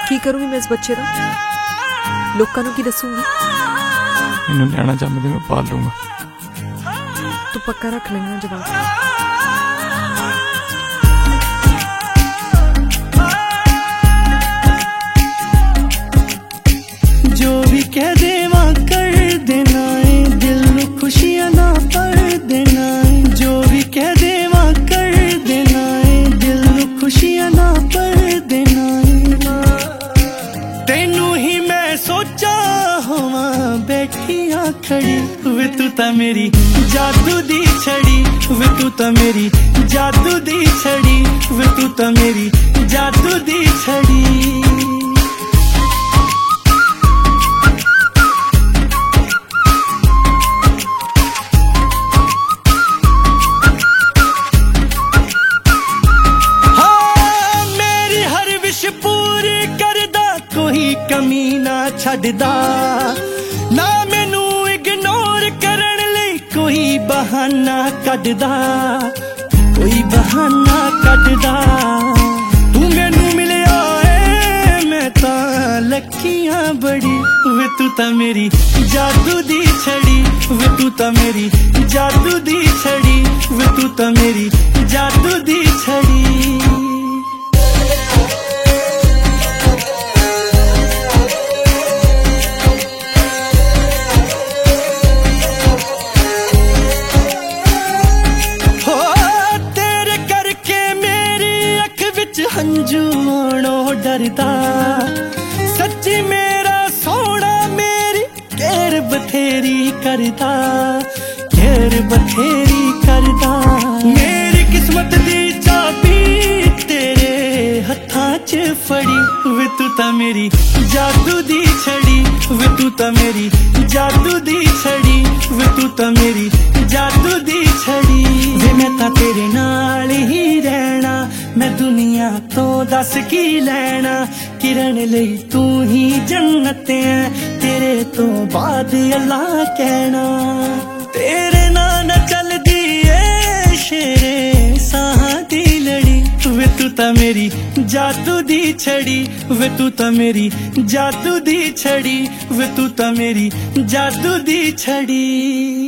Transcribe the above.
की करूंगी मैं इस बच्चे का? लोकां नूं की दसूंगी? इन्हू न्याणा जम्मदे मैं पाल लूंगा। तू पक्का रख लेना जवाब? जो भी कह देवा कर देना है, दिल में खुशियां ना पर देना है। जो भी कह देवा कर देना है, दिल में खुशियां ना पर देना है। तेनू ही मैं सोचा होवा बैठिया खड़ी, वे तू ता मेरी जादू दी छड़ी, वे तू ता मेरी जादू दी छड़ी, वे तू ता मेरी जादू दी छड़ी। कमी ना छड्डदा ना, मैनू इग्नोर करन लई कोई बहाना कड्डदा, कोई बहाना कड्डदा। तू मैनू मिलिया है मैं तां लक्कियां बड़ी, वे तू तां मेरी जादू दी छड़ी, वे तू तां मेरी जादू दी छड़ी, वे तू तां मेरी जादू दी छड़ी। हंजू आनो डरदा सच्ची मेरा सोना, मेरी केयर बथेरी करदा, केयर बथेरी करदा। मेरी किस्मत दी चाबी तेरे हत्थां च फड़ी, वे तू ता मेरी जादू दी छड़ी, वे तू ता मेरी जादू दी छड़ी, वे तू ता मेरी जादू दी छड़ी। वे मैं ता तेरे नाल ही रहना, मैं दुनिया तो दस की लैना। किरण लई तू ही जन्नत है, तेरे तो बाद अल्लाह कहना। तेरे नाल न चलदी ए शेरे साहां दी लड़ी, वे तू ता मेरी जादू दी छड़ी, वे तू ता मेरी जादू दी छड़ी, वे तू ता मेरी जादू दी छड़ी।